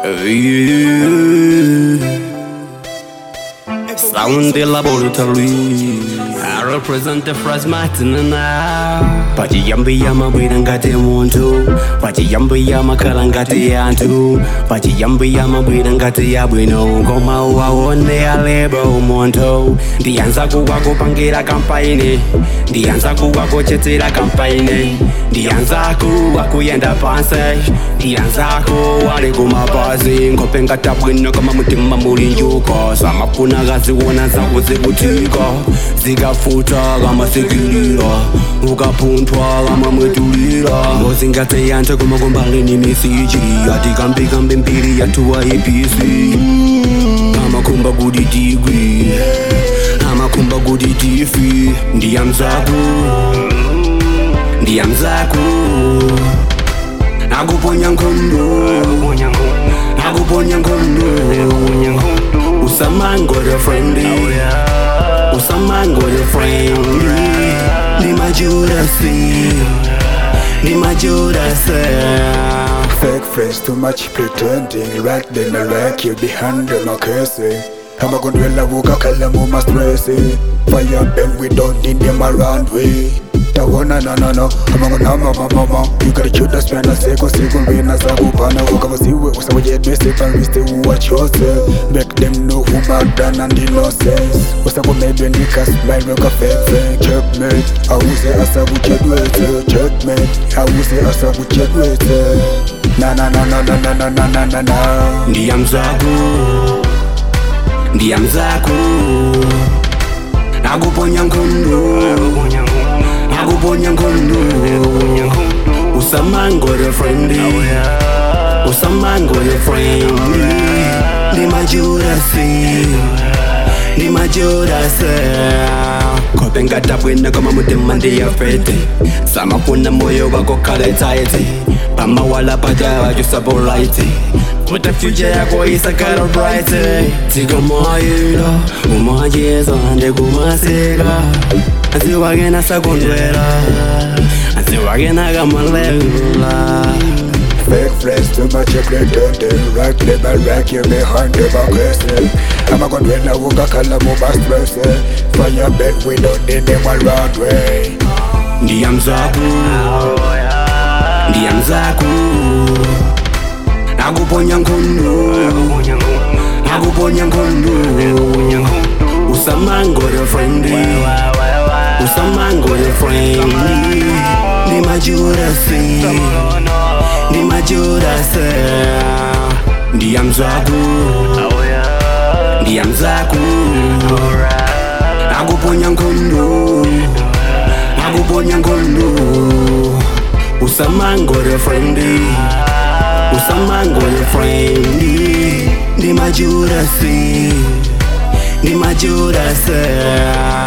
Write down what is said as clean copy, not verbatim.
Sound the laboratory. I represent the Frasmatin now. Pachi yambi yama bidangate muntu. Pachi yambi yama kalangate yantu. Pachi yambi yama bidangate yabwino. Goma uwaone alebo monto. Ndianza kuwako pangira kampaine. Ndianza kuwako chetira kampaine. Ndianza kuwako yenda panse. Ndianza kuwale kumapazi. Ngopenga tabwino kama mutima mulinjuko. Sama kuna gazi wona zangu zikutika. Zikafuta kama sikilira. Ukapuntwa kama mwetulira. Ngozingate yante kuma kumbali ni mesiji. Ati kambi mpiri yatuwa APC. Ama kumba gudi degree. Ama kumba gudi tifi. Ndiyamzaku nakuponya nkondo. Nakuponya nkondo. Usaman got a friendly. Usaman got a friendly. Ni majurasi. Ni majurasi. Fake friends, too much pretending. Right then I like you behind them, I cursing. I'm a good well, I woke up, I'm more stressing. Fire bell, we don't need them around we. No, I'm a mama. You gotta shoot the span, I say, cause you can be in a sabupana. Who come see what was yet missing, and we still watch yourself. Make them know who bad done and the nonsense. What's up with maybe Nikas, my rock a fake checkmate. I will say, as I would check with checkmate. I will say, as I would check with na. Ndiyamzaku nakuponya nkondo. Nakuponya nkondo. Usaman got a friendly. Usaman got a friendly. Ni majurasi. Ni majurasi. Kopenga tapwena kama mutima ndiyafete. Sama kuna moyo wako kale taiti. Pama wala pajawa jusabolaiti. Put the future yako isakara bright. Tika mayira. Umajeza ande kumasega. Asiwagena sakondwela. Asiwagena kamalela. Fake friends, too much pretending. Right label, rack you behind them, I'm cursing. I'm a good when I woke up, I'm more stressing. Fire bed, we don't need them around way. Ndiyamzaku nakuponya nkondo. Nakuponya nkondo. Usaman got a friendly. Usaman got a friendly. Ni majurasi. Ni majurasi. Ndiyamzaku nakuponya nkondo. Nakuponya nkondo. Usaman got a friendly. Usaman got a friendly. Ni majurasi. Ni majurasi.